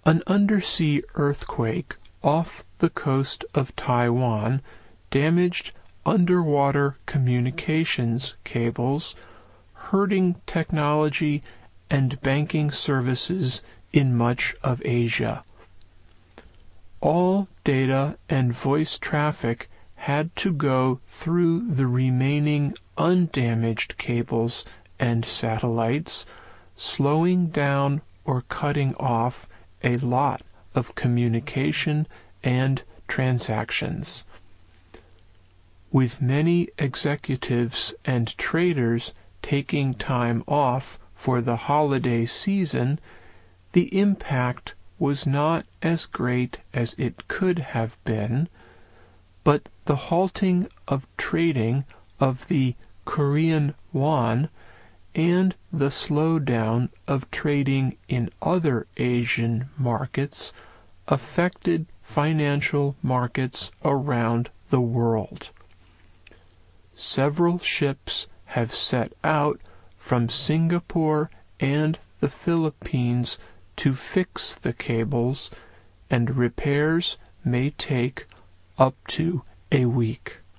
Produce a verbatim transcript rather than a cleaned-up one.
An undersea earthquake off the coast of Taiwan damaged underwater communications cables, hurting technology and banking services in much of Asia. All data and voice traffic had to go through the remaining undamaged cables and satellites, slowing down or cutting off a lot of communication and transactions. With many executives and traders taking time off for the holiday season, the impact was not as great as it could have been, but the halting of trading of the Korean won and the slowdown of trading in other Asian markets affected financial markets around the world. Several ships have set out from Singapore and the Philippines to fix the cables, and repairs may take up to a week.